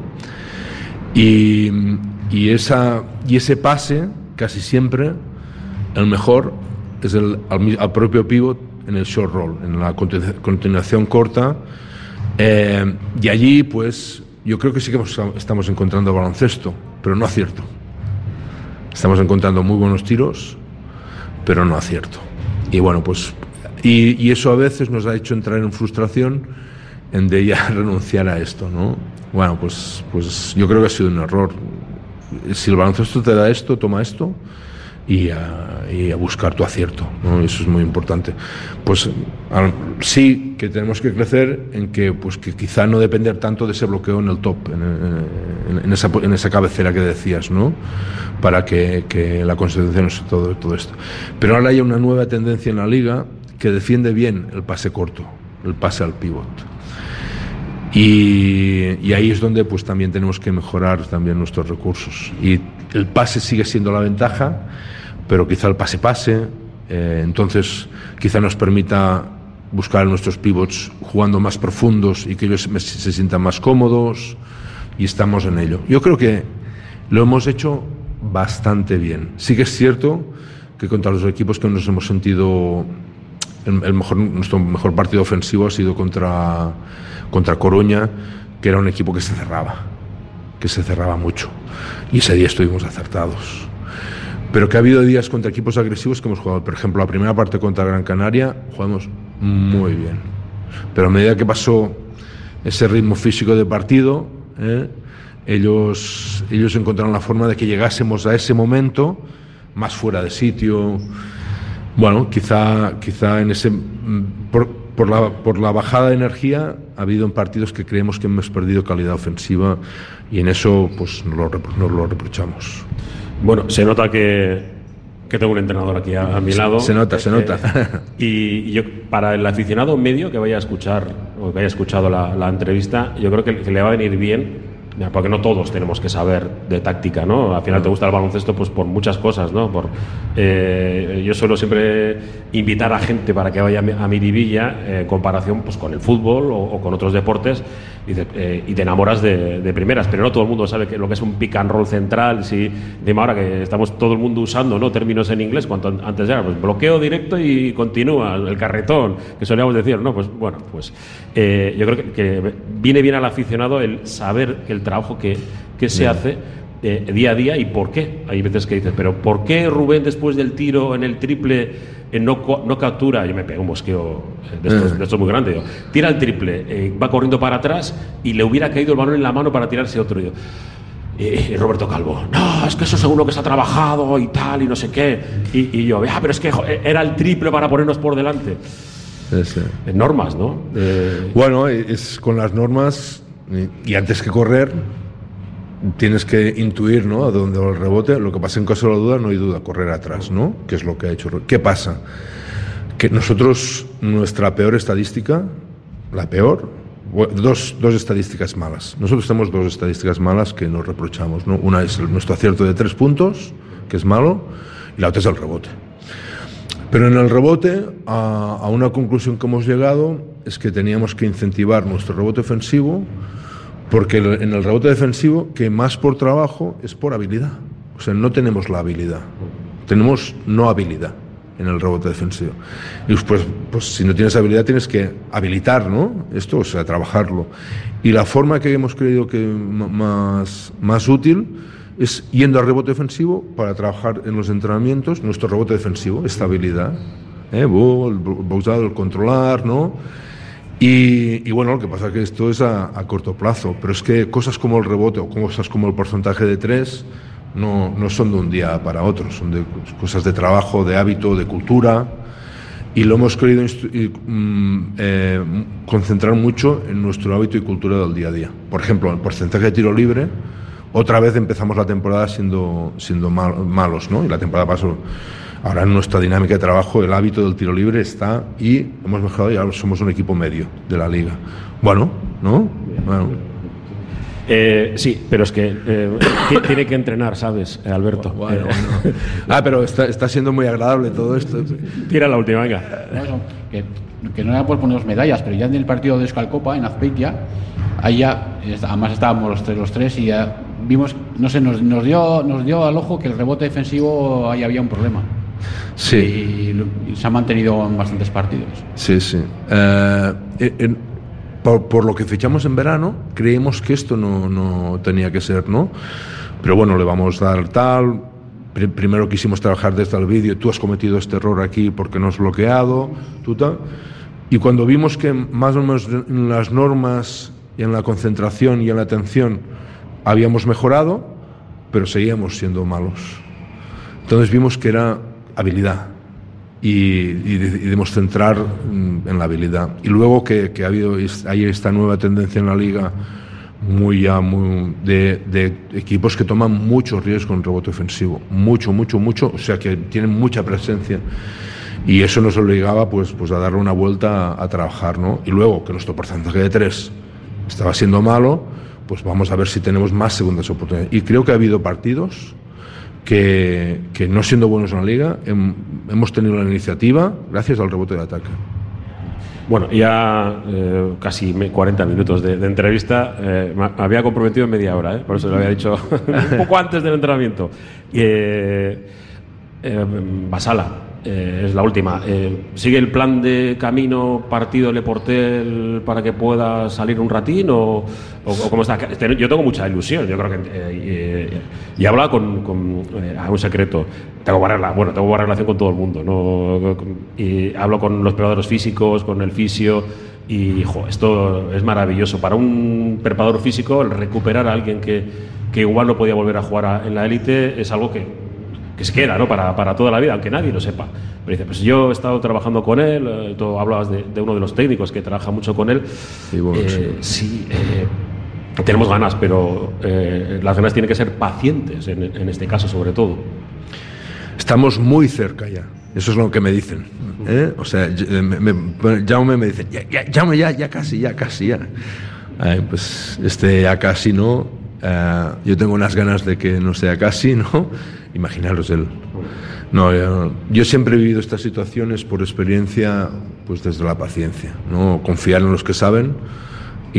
Y ese pase, casi siempre, el mejor es al propio pívot en el short roll, en la continuación corta. Y allí, pues, yo creo que sí que estamos encontrando baloncesto, pero no acierto. Estamos encontrando muy buenos tiros, pero no acierto. Y bueno, pues, y eso a veces nos ha hecho entrar en frustración en de ya renunciar a esto, ¿no? Bueno, pues yo creo que ha sido un error. Si el baloncesto te da esto, toma esto y a buscar tu acierto, ¿no? Eso es muy importante. Pues sí que tenemos que crecer en que quizá no depender tanto de ese bloqueo en el top, en esa cabecera que decías, ¿no? Para que la concentración es todo esto. Pero ahora hay una nueva tendencia en la liga que defiende bien el pase corto, el pase al pivot. Y ahí es donde pues también tenemos que mejorar también nuestros recursos. Y el pase sigue siendo la ventaja, pero quizá el pase, entonces quizá nos permita buscar a nuestros pivots jugando más profundos y que ellos se sientan más cómodos, y estamos en ello. Yo creo que lo hemos hecho bastante bien. Sí que es cierto que contra los equipos que nos hemos sentido nuestro mejor partido ofensivo ha sido contra Coruña, que era un equipo que se cerraba mucho, y ese día estuvimos acertados. Pero que ha habido días contra equipos agresivos que hemos jugado. Por ejemplo, la primera parte contra Gran Canaria jugamos muy bien, pero a medida que pasó ese ritmo físico de partido, ellos encontraron la forma de que llegásemos a ese momento más fuera de sitio. Bueno, quizá en ese por la bajada de energía ha habido en partidos que creemos que hemos perdido calidad ofensiva, y en eso pues nos lo reprochamos. Bueno, se nota que tengo un entrenador aquí a mi lado. Se nota. Y yo, para el aficionado medio que vaya a escuchar o que haya escuchado la entrevista, yo creo que le va a venir bien, porque no todos tenemos que saber de táctica, ¿no? Al final te gusta el baloncesto pues por muchas cosas, ¿no? Yo suelo siempre invitar a gente para que vaya a Miribilla en comparación pues con el fútbol o con otros deportes, y te enamoras de primeras, pero no todo el mundo sabe lo que es un pick and roll central. Si dime ahora que estamos todo el mundo usando, ¿no?, términos en inglés, cuanto antes era pues bloqueo directo y continúa, el carretón, que solíamos decir, ¿no? Pues bueno, pues yo creo que viene bien al aficionado el saber el trabajo que se hace día a día y por qué. Hay veces que dices, pero ¿por qué Rubén después del tiro en el triple no captura? Yo me pego un mosqueo de estos muy grande. Tira el triple, va corriendo para atrás y le hubiera caído el balón en la mano para tirarse otro. Y Roberto Calvo, no, es que eso seguro que se ha trabajado y tal y no sé qué. Y yo, pero es que era el triple para ponernos por delante. Normas, ¿no? Bueno, es con las normas, y antes que correr tienes que intuir, ¿no?, a dónde va el rebote. Lo que pasa, en caso de la duda, no hay duda, correr atrás, ¿no?, que es lo que ha hecho. ¿Qué pasa? Que nosotros, nuestra peor estadística, dos estadísticas malas. Nosotros tenemos 2 estadísticas malas que nos reprochamos, ¿no? Una es nuestro acierto de 3 puntos, que es malo, y la otra es el rebote. Pero en el rebote, a una conclusión que hemos llegado es que teníamos que incentivar nuestro rebote ofensivo, porque en el rebote defensivo, que más por trabajo es por habilidad. O sea, no tenemos la habilidad, tenemos no habilidad en el rebote defensivo. Y pues si no tienes habilidad, tienes que habilitar, ¿no?, esto, o sea, trabajarlo. Y la forma que hemos creído que más útil es yendo al rebote defensivo para trabajar en los entrenamientos nuestro rebote defensivo, estabilidad, el controlar, ¿no? Y bueno, lo que pasa es que esto es a corto plazo, pero es que cosas como el rebote o cosas como el porcentaje de 3 no son de un día para otro, son de cosas de trabajo, de hábito, de cultura, y lo hemos querido concentrar mucho en nuestro hábito y cultura del día a día. Por ejemplo, el porcentaje de tiro libre otra vez empezamos la temporada siendo malos, ¿no? Y la temporada pasó. Ahora en nuestra dinámica de trabajo el hábito del tiro libre está y hemos mejorado y ahora somos un equipo medio de la liga. Bueno, ¿no? Bueno. Sí, pero es que tiene que entrenar, ¿sabes, Alberto? Bueno. Pero está siendo muy agradable todo esto. Tira la última, venga. Que no era por poneros medallas, pero ya en el partido de Euskalcopa, en Azpeitia, ahí ya, además estábamos los tres y ya vimos, no sé, nos dio al ojo que el rebote defensivo ahí había un problema. Sí. Y se ha mantenido en bastantes partidos. Sí. Por lo que fichamos en verano, creemos que esto no tenía que ser, ¿no? Pero bueno, le vamos a dar tal. Primero quisimos trabajar desde el vídeo. Tú has cometido este error aquí porque no has bloqueado. Y cuando vimos que más o menos en las normas y en la concentración y en la atención habíamos mejorado, pero seguíamos siendo malos. Entonces vimos que era habilidad. Y debemos centrar en la habilidad. Y luego que ha habido ahí esta nueva tendencia en la liga muy de equipos que toman mucho riesgo en rebote ofensivo, mucho, o sea que tienen mucha presencia. Y eso nos obligaba pues a darle una vuelta a trabajar, ¿no? Y luego que nuestro porcentaje de 3 estaba siendo malo, pues vamos a ver si tenemos más segundas oportunidades. Y creo que ha habido partidos que no siendo buenos en la liga, hemos tenido la iniciativa gracias al rebote de ataque. Bueno, ya casi 40 minutos de entrevista. Me había comprometido en media hora, por eso lo había dicho un poco antes del entrenamiento. Basala, es la última. ¿Sigue el plan de camino partido Le Portel para que pueda salir un ratín o cómo está? Yo tengo mucha ilusión. Yo creo que y he hablado con un secreto. Tengo buena relación con todo el mundo, ¿no? Y hablo con los preparadores físicos, con el fisio. Y esto es maravilloso para un preparador físico. El recuperar a alguien que igual no podía volver a jugar en la élite es algo que se queda, ¿no? para toda la vida, aunque nadie lo sepa. Pero dice, pues yo he estado trabajando con él. Tú hablabas de uno de los técnicos que trabaja mucho con él. Y bueno, sí, tenemos ganas, pero las ganas tienen que ser pacientes en este caso, sobre todo. Estamos muy cerca ya. Eso es lo que me dicen. O sea, Jaume me dice, ya casi. Pues ya casi no. Yo tengo unas ganas de que no sea casi, ¿no? Imaginaros él. No, yo siempre he vivido estas situaciones por experiencia, pues desde la paciencia, ¿no? Confiar en los que saben y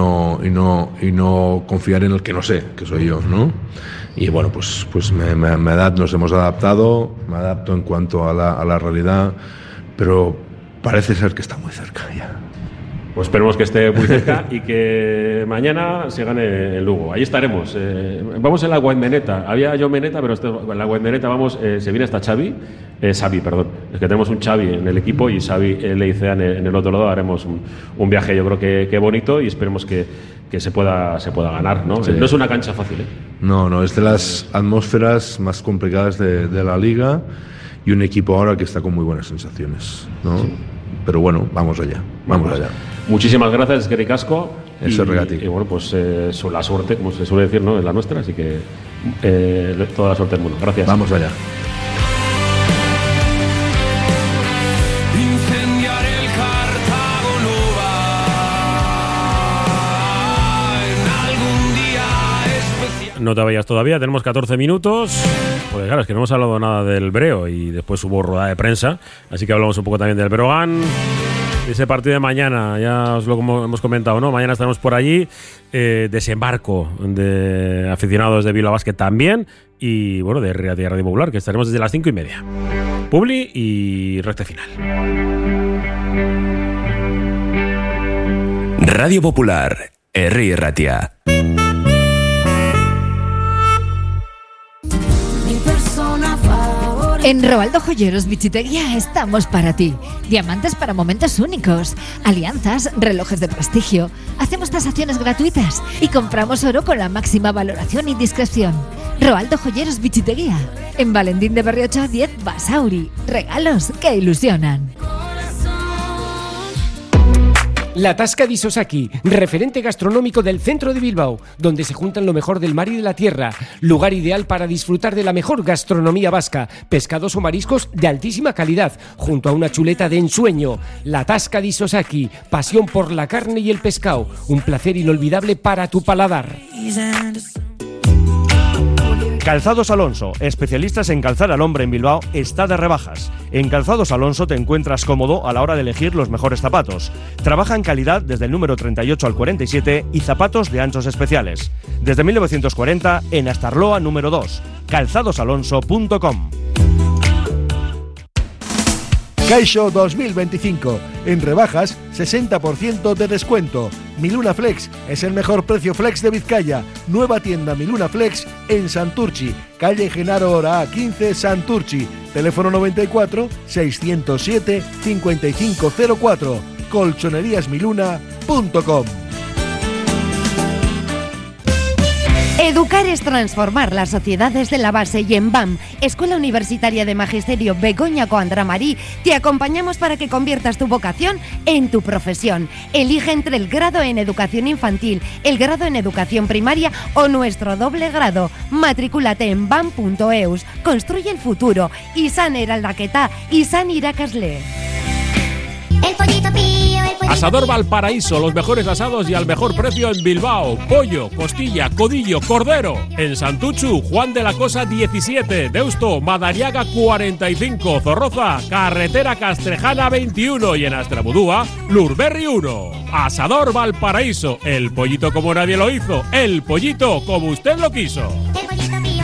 no confiar en el que no sé, que soy yo, ¿no? Y bueno, pues nos hemos adaptado, me adapto en cuanto a la realidad, pero parece ser que está muy cerca ya. Pues esperemos que esté muy cerca y que mañana se gane el Lugo. Ahí estaremos. Vamos en la Guaymeneta. Había yo Meneta, pero en la Guaymeneta vamos. Se viene hasta Xavi, perdón. Es que tenemos un Xavi en el equipo y Xavi Leiza en el otro lado. Haremos un viaje, yo creo que bonito, y esperemos que se pueda ganar, ¿no? Sí. No es una cancha fácil, ¿eh? No, es de las atmósferas más complicadas de la liga y un equipo ahora que está con muy buenas sensaciones, ¿no? Sí. Pero bueno, vamos allá. Muchísimas gracias, eskerrik asko. Eso es regati. Y bueno, pues la suerte, como se suele decir, ¿no? Es la nuestra, así que toda la suerte del mundo. Gracias. Vamos allá. No te vayas todavía, tenemos 14 minutos. Pues claro, es que no hemos hablado nada del Breo y después hubo rueda de prensa, así que hablamos un poco también del Breogán. Ese partido de mañana, ya os lo hemos comentado, ¿no? Mañana estaremos por allí, desembarco de aficionados de Bilbao Basket también y bueno, de Radio Popular, que estaremos desde las 5:30. Publi y recta final. Radio Popular, Herri Ratia. En Roaldo Joyeros Bichiteguía estamos para ti. Diamantes para momentos únicos, alianzas, relojes de prestigio. Hacemos tasaciones gratuitas y compramos oro con la máxima valoración y discreción. Roaldo Joyeros Bichiteguía. En Valentín de Berriocho 10 Basauri. Regalos que ilusionan. La Tasca di Sosaki, referente gastronómico del centro de Bilbao, donde se juntan lo mejor del mar y de la tierra. Lugar ideal para disfrutar de la mejor gastronomía vasca, pescados o mariscos de altísima calidad, junto a una chuleta de ensueño. La Tasca di Sosaki, pasión por la carne y el pescado, un placer inolvidable para tu paladar. Calzados Alonso, especialistas en calzar al hombre en Bilbao, está de rebajas. En Calzados Alonso te encuentras cómodo a la hora de elegir los mejores zapatos. Trabaja en calidad desde el número 38 al 47 y zapatos de anchos especiales. Desde 1940 en Astarloa número 2, calzadosalonso.com. Caixo 2025. En rebajas, 60% de descuento. Miluna Flex es el mejor precio flex de Vizcaya. Nueva tienda Miluna Flex en Santurchi. Calle Genaro Hora 15, Santurchi. Teléfono 94 607 5504. colchoneríasmiluna.com. Educar es transformar las sociedades de la base y en BAM, Escuela Universitaria de Magisterio Begoña Coandra-Marí, te acompañamos para que conviertas tu vocación en tu profesión. Elige entre el grado en Educación Infantil, el grado en Educación Primaria o nuestro doble grado. Matricúlate en bam.eus. Construye el futuro. Izan eraldaketa, izan irakasle. El pollito pío, el pollito Asador Valparaíso, los mejores asados y al mejor precio en Bilbao. Pollo, costilla, codillo, cordero. En Santuchu, Juan de la Cosa 17. Deusto, Madariaga 45. Zorroza, Carretera Castrejana 21. Y en Astrabudúa, Lurberri 1. Asador Valparaíso, el pollito como nadie lo hizo. El pollito como usted lo quiso. El pollito pío.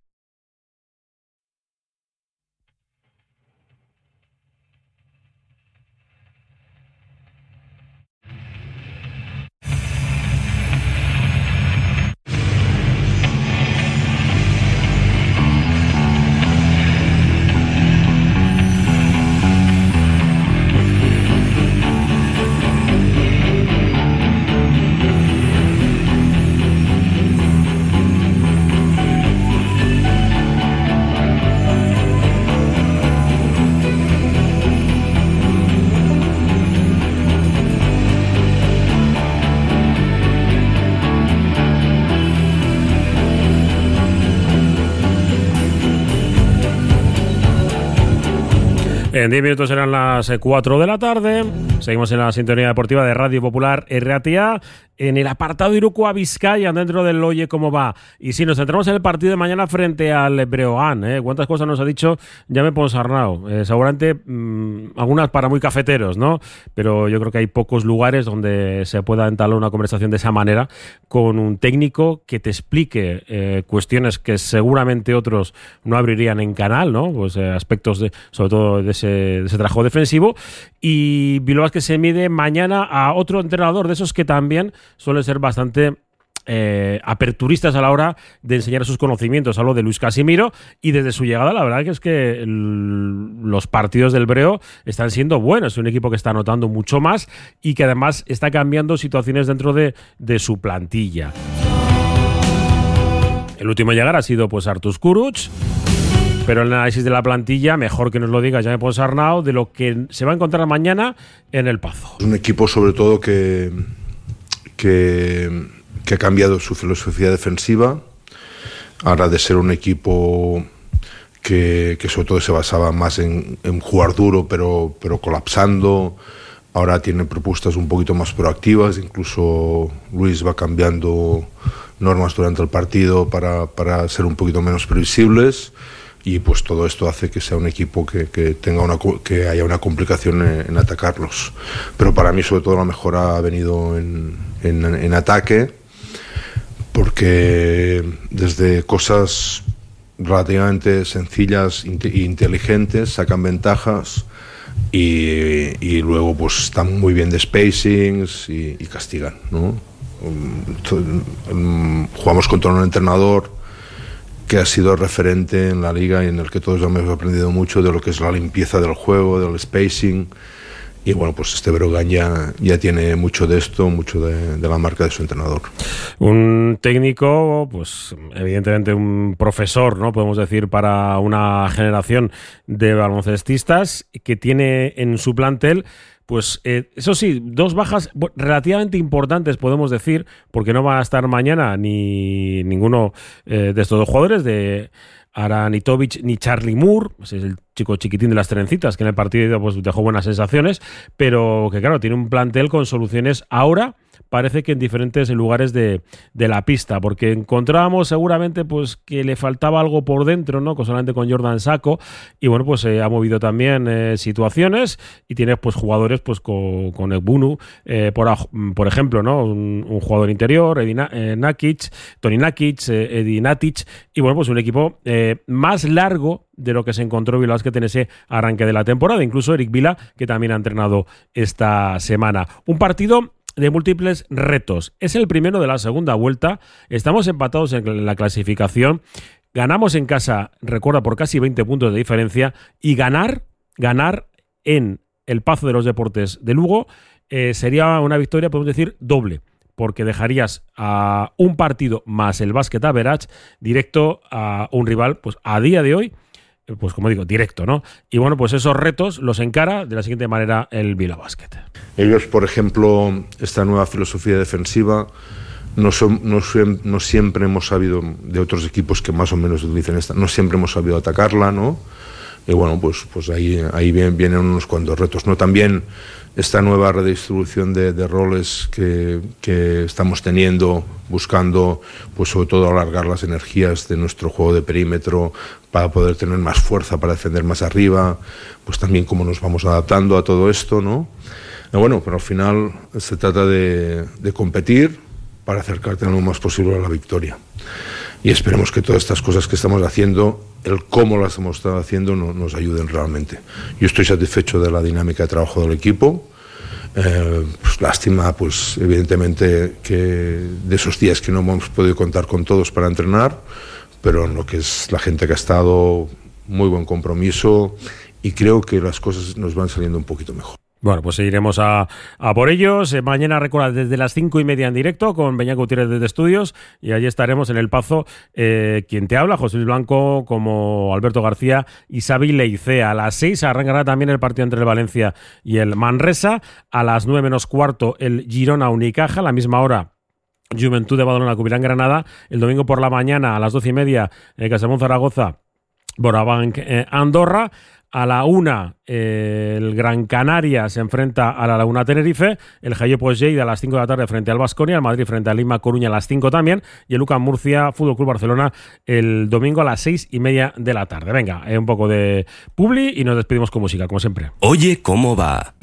En 10 minutos serán las 4 de la tarde. Seguimos en la sintonía deportiva de Radio Popular RATIA. En el apartado Irukoa Vizcaya, dentro del Oye Cómo Va. Y si nos centramos en el partido de mañana frente al Breogán, cuántas cosas nos ha dicho Jaume Ponsarnau. Seguramente algunas para muy cafeteros, ¿no? Pero yo creo que hay pocos lugares donde se pueda entablar una conversación de esa manera con un técnico que te explique cuestiones que seguramente otros no abrirían en canal, ¿no? Pues aspectos sobre todo de ese trabajo defensivo. Y Bilbao que se mide mañana a otro entrenador de esos que también suelen ser bastante aperturistas a la hora de enseñar sus conocimientos. Hablo de Luis Casimiro, y desde su llegada la verdad que es que los partidos del Breo están siendo buenos. Es un equipo que está anotando mucho más y que además está cambiando situaciones dentro de su plantilla. El último a llegar ha sido pues Artús Kurucs, pero el análisis de la plantilla, mejor que nos lo diga Jaume Ponsarnau, de lo que se va a encontrar mañana en el Pazo. Un equipo sobre todo que ha cambiado su filosofía defensiva, ahora de ser un equipo que sobre todo se basaba más en jugar duro pero colapsando, ahora tiene propuestas un poquito más proactivas. Incluso Luis va cambiando normas durante el partido para ser un poquito menos previsibles, y pues todo esto hace que sea un equipo que que haya una complicación en atacarlos. Pero para mí sobre todo la mejora ha venido en ataque, porque desde cosas relativamente sencillas e inteligentes sacan ventajas, y luego pues están muy bien de spacings y castigan, ¿no? Jugamos contra un entrenador que ha sido referente en la liga y en el que todos hemos aprendido mucho de lo que es la limpieza del juego, del spacing. Y bueno, pues este Breogán ya tiene mucho de esto, mucho de la marca de su entrenador. Un técnico, pues evidentemente un profesor, ¿no? Podemos decir, para una generación de baloncestistas que tiene en su plantel pues eso sí, 2 bajas relativamente importantes, podemos decir, porque no va a estar mañana ni ninguno de estos 2 jugadores, de Aranitovic ni Charlie Moore, es el chico chiquitín de las trencitas, que en el partido pues dejó buenas sensaciones, pero que claro, tiene un plantel con soluciones ahora, parece que en diferentes lugares de la pista, porque encontrábamos seguramente pues que le faltaba algo por dentro, ¿no? Solamente con Jordan Sacco, y bueno, pues ha movido también situaciones, y tiene pues jugadores pues con Egbunu, por ejemplo, ¿no? Un jugador interior, Toni Nakic, Edi Natic, y bueno, pues un equipo más largo de lo que se encontró Bilbao Basket en ese arranque de la temporada, incluso Eric Vila, que también ha entrenado esta semana. Un partido de múltiples retos. Es el primero de la segunda vuelta. Estamos empatados en la clasificación. Ganamos en casa, recuerda, por casi 20 puntos de diferencia. Y ganar en el Pazo de los Deportes de Lugo sería una victoria, podemos decir, doble, porque dejarías a un partido más el Basket Average directo a un rival, pues a día de hoy, pues como digo, directo, ¿no? Y bueno, pues esos retos los encara de la siguiente manera el Bilbao Basket. Ellos, por ejemplo, esta nueva filosofía defensiva, no siempre hemos sabido, de otros equipos que más o menos utilizan esta, no siempre hemos sabido atacarla, ¿no? Y bueno, pues ahí vienen unos cuantos retos, ¿no? También esta nueva redistribución de roles que estamos teniendo, buscando pues sobre todo alargar las energías de nuestro juego de perímetro para poder tener más fuerza, para defender más arriba, pues también cómo nos vamos adaptando a todo esto, ¿no? Y bueno, pero al final se trata de competir para acercarte lo más posible a la victoria. Y esperemos que todas estas cosas que estamos haciendo, el cómo las hemos estado haciendo, nos ayuden realmente. Yo estoy satisfecho de la dinámica de trabajo del equipo. Pues lástima, pues evidentemente, que de esos días que no hemos podido contar con todos para entrenar, pero en lo que es la gente que ha estado, muy buen compromiso, y creo que las cosas nos van saliendo un poquito mejor. Bueno, pues seguiremos a por ellos. Mañana, recuerda, desde las 5:30 en directo con Beñat Gutiérrez desde Estudios, y allí estaremos en el Pazo. Quien te habla, José Luis Blanco, como Alberto García y Xavi Leicea. A las 6 arrancará también el partido entre el Valencia y el Manresa. A las 9 menos cuarto el Girona Unicaja. A la misma hora Juventud de Badalona cubrirá Granada. El domingo por la mañana a las 12:30 Castellón Zaragoza, Borabanc Andorra. A la 1 el Gran Canaria se enfrenta a la Laguna Tenerife, el Jaiopo Lleida a las 5 de la tarde frente al Baskonia, el Madrid frente al Lima Coruña a las 5 también, y el UCAM Murcia Fútbol Club Barcelona el domingo a las 6:30 de la tarde. Venga, un poco de publi y nos despedimos con música, como siempre. Oye, ¿cómo va?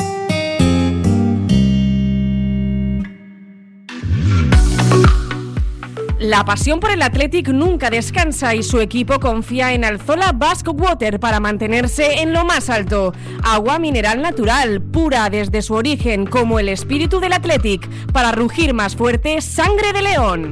La pasión por el Athletic nunca descansa y su equipo confía en Alzola Basque Water para mantenerse en lo más alto. Agua mineral natural, pura desde su origen, como el espíritu del Athletic, para rugir más fuerte, sangre de león.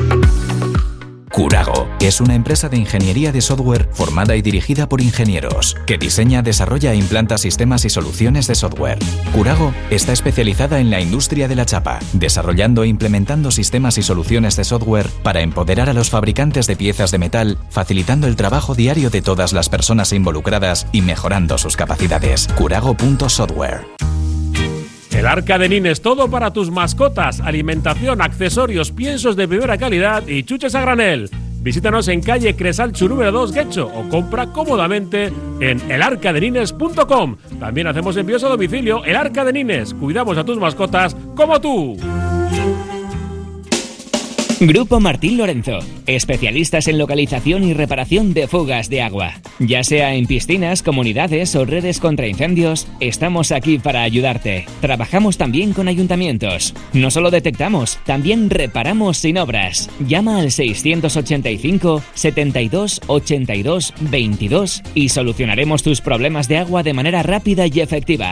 Curago es una empresa de ingeniería de software formada y dirigida por ingenieros que diseña, desarrolla e implanta sistemas y soluciones de software. Curago está especializada en la industria de la chapa, desarrollando e implementando sistemas y soluciones de software para empoderar a los fabricantes de piezas de metal, facilitando el trabajo diario de todas las personas involucradas y mejorando sus capacidades. Curago.software. El Arca de Nines, todo para tus mascotas, alimentación, accesorios, piensos de primera calidad y chuches a granel. Visítanos en calle Cresalchu número 2, Guecho, o compra cómodamente en elarcadenines.com. También hacemos envíos a domicilio. El Arca de Nines, cuidamos a tus mascotas como tú. Grupo Martín Lorenzo, especialistas en localización y reparación de fugas de agua. Ya sea en piscinas, comunidades o redes contra incendios, estamos aquí para ayudarte. Trabajamos también con ayuntamientos. No solo detectamos, también reparamos sin obras. Llama al 685 72 82 22 y solucionaremos tus problemas de agua de manera rápida y efectiva.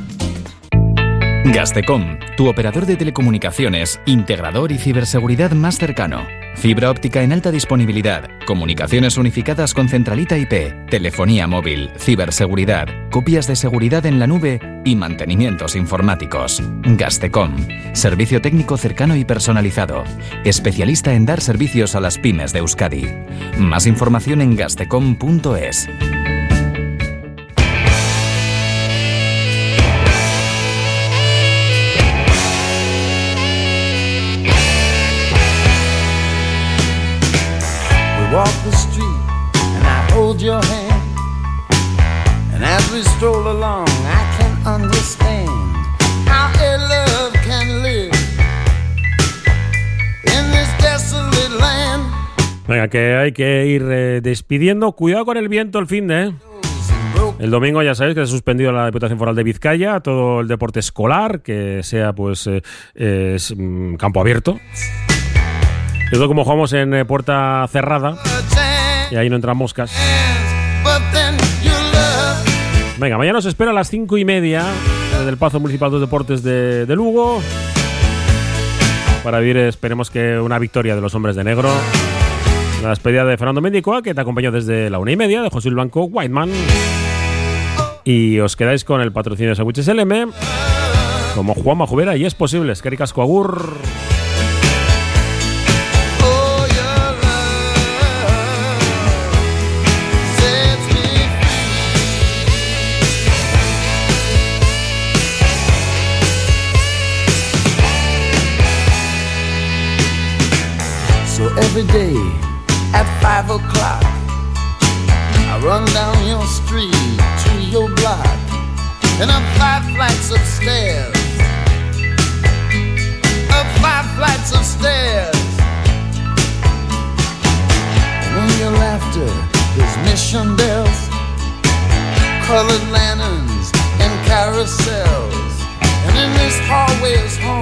Gastecom, tu operador de telecomunicaciones, integrador y ciberseguridad más cercano. Fibra óptica en alta disponibilidad, comunicaciones unificadas con centralita IP, telefonía móvil, ciberseguridad, copias de seguridad en la nube y mantenimientos informáticos. Gastecom, servicio técnico cercano y personalizado, especialista en dar servicios a las pymes de Euskadi. Más información en gastecom.es. We walk the street and I hold your hand, and as we stroll along I can understand how a love can live in this desolate land. Venga, que hay que ir despidiendo. Cuidado con el viento el fin de... El domingo ya sabéis que se ha suspendido la Diputación Foral de Vizcaya todo el deporte escolar, que sea pues campo abierto. Esto como jugamos en puerta cerrada y ahí no entran moscas. Venga, mañana os espero a las 5:30 del Pazo Municipal de Deportes de Lugo para vivir, esperemos que una victoria de los hombres de negro. La despedida de Fernando Mendicoa, que te acompañó desde la 1:30, de José Luis Blanco Whiteman. Y os quedáis con el patrocinio de Sándwiches LM, como Juanma Jubera, y es posible. Eskerrik asko, agur. So every day at 5 o'clock I run down your street to your block, and up 5 flights of stairs, up 5 flights of stairs. And in your laughter there's mission bells, colored lanterns and carousels, and in this hallway's home